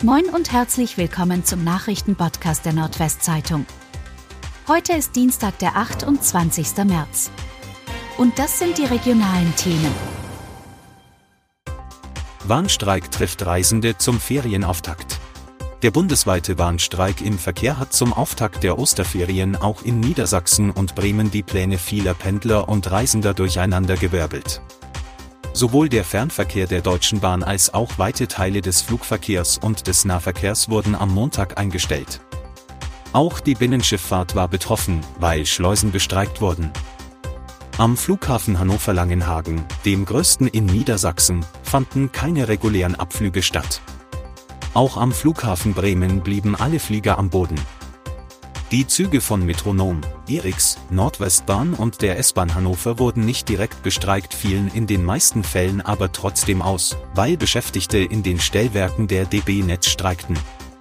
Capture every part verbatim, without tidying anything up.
Moin und herzlich willkommen zum Nachrichtenpodcast der Nordwestzeitung. Heute ist Dienstag, der achtundzwanzigster März. Und das sind die regionalen Themen. Warnstreik trifft Reisende zum Ferienauftakt. Der bundesweite Warnstreik im Verkehr hat zum Auftakt der Osterferien auch in Niedersachsen und Bremen die Pläne vieler Pendler und Reisender durcheinandergewirbelt. Sowohl der Fernverkehr der Deutschen Bahn als auch weite Teile des Flugverkehrs und des Nahverkehrs wurden am Montag eingestellt. Auch die Binnenschifffahrt war betroffen, weil Schleusen bestreikt wurden. Am Flughafen Hannover-Langenhagen, dem größten in Niedersachsen, fanden keine regulären Abflüge statt. Auch am Flughafen Bremen blieben alle Flieger am Boden. Die Züge von Metronom, Eriks, Nordwestbahn und der S-Bahn Hannover wurden nicht direkt bestreikt, fielen in den meisten Fällen aber trotzdem aus, weil Beschäftigte in den Stellwerken der D B Netz streikten.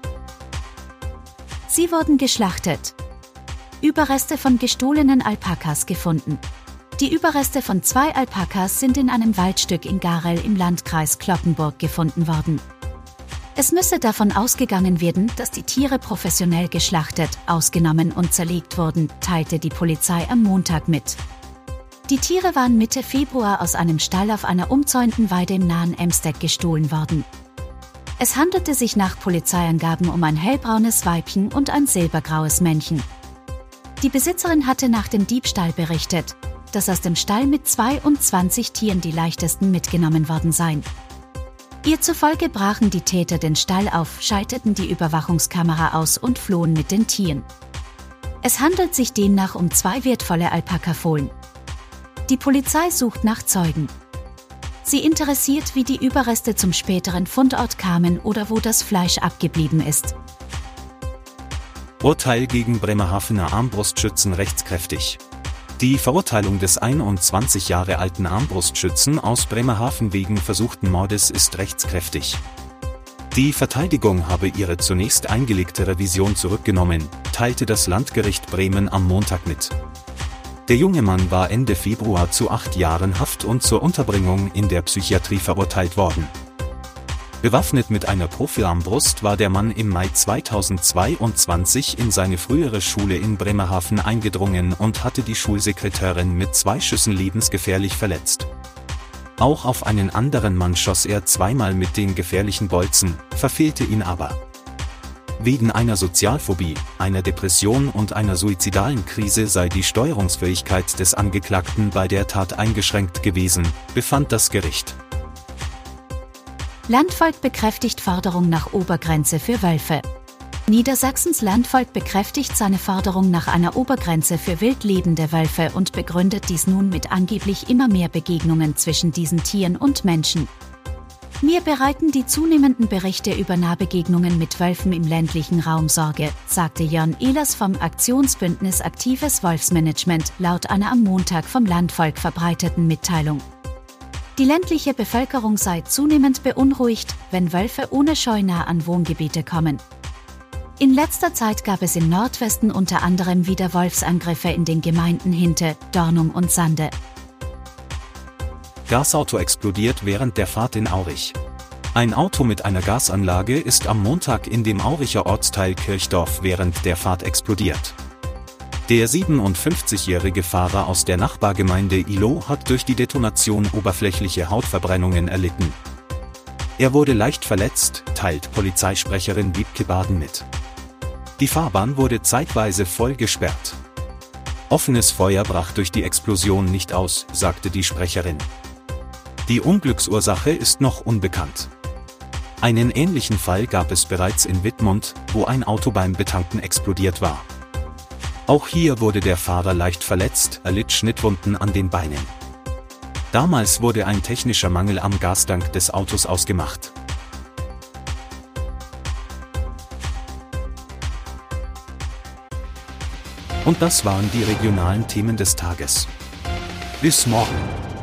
Sie wurden geschlachtet. Überreste von gestohlenen Alpakas gefunden. Die Überreste von zwei Alpakas sind in einem Waldstück in Garel im Landkreis Cloppenburg gefunden worden. Es müsse davon ausgegangen werden, dass die Tiere professionell geschlachtet, ausgenommen und zerlegt wurden, teilte die Polizei am Montag mit. Die Tiere waren Mitte Februar aus einem Stall auf einer umzäunten Weide im nahen Emstedt gestohlen worden. Es handelte sich nach Polizeiangaben um ein hellbraunes Weibchen und ein silbergraues Männchen. Die Besitzerin hatte nach dem Diebstahl berichtet, dass aus dem Stall mit zweiundzwanzig Tieren die leichtesten mitgenommen worden seien. Ihr zufolge brachen die Täter den Stall auf, schalteten die Überwachungskamera aus und flohen mit den Tieren. Es handelt sich demnach um zwei wertvolle Alpakafohlen. Die Polizei sucht nach Zeugen. Sie interessiert, wie die Überreste zum späteren Fundort kamen oder wo das Fleisch abgeblieben ist. Urteil gegen Bremerhavener Armbrustschützen rechtskräftig. Die Verurteilung des einundzwanzig Jahre alten Armbrustschützen aus Bremerhaven wegen versuchten Mordes ist rechtskräftig. Die Verteidigung habe ihre zunächst eingelegte Revision zurückgenommen, teilte das Landgericht Bremen am Montag mit. Der junge Mann war Ende Februar zu acht Jahren Haft und zur Unterbringung in der Psychiatrie verurteilt worden. Bewaffnet mit einer Profiarmbrust war der Mann im Mai zweitausendzweiundzwanzig in seine frühere Schule in Bremerhaven eingedrungen und hatte die Schulsekretärin mit zwei Schüssen lebensgefährlich verletzt. Auch auf einen anderen Mann schoss er zweimal mit den gefährlichen Bolzen, verfehlte ihn aber. Wegen einer Sozialphobie, einer Depression und einer suizidalen Krise sei die Steuerungsfähigkeit des Angeklagten bei der Tat eingeschränkt gewesen, befand das Gericht. Landvolk bekräftigt Forderung nach Obergrenze für Wölfe. Niedersachsens Landvolk bekräftigt seine Forderung nach einer Obergrenze für wild lebende Wölfe und begründet dies nun mit angeblich immer mehr Begegnungen zwischen diesen Tieren und Menschen. Mir bereiten die zunehmenden Berichte über Nahbegegnungen mit Wölfen im ländlichen Raum Sorge, sagte Jörn Ehlers vom Aktionsbündnis Aktives Wolfsmanagement laut einer am Montag vom Landvolk verbreiteten Mitteilung. Die ländliche Bevölkerung sei zunehmend beunruhigt, wenn Wölfe ohne Scheu nah an Wohngebiete kommen. In letzter Zeit gab es im Nordwesten unter anderem wieder Wolfsangriffe in den Gemeinden Hinte, Dornum und Sande. Gasauto explodiert während der Fahrt in Aurich. Ein Auto mit einer Gasanlage ist am Montag in dem Auricher Ortsteil Kirchdorf während der Fahrt explodiert. Der siebenundfünfzigjährige Fahrer aus der Nachbargemeinde Ihlow hat durch die Detonation oberflächliche Hautverbrennungen erlitten. Er wurde leicht verletzt, teilt Polizeisprecherin Wiebke Baden mit. Die Fahrbahn wurde zeitweise voll gesperrt. Offenes Feuer brach durch die Explosion nicht aus, sagte die Sprecherin. Die Unglücksursache ist noch unbekannt. Einen ähnlichen Fall gab es bereits in Wittmund, wo ein Auto beim Betanken explodiert war. Auch hier wurde der Fahrer leicht verletzt, erlitt Schnittwunden an den Beinen. Damals wurde ein technischer Mangel am Gastank des Autos ausgemacht. Und das waren die regionalen Themen des Tages. Bis morgen.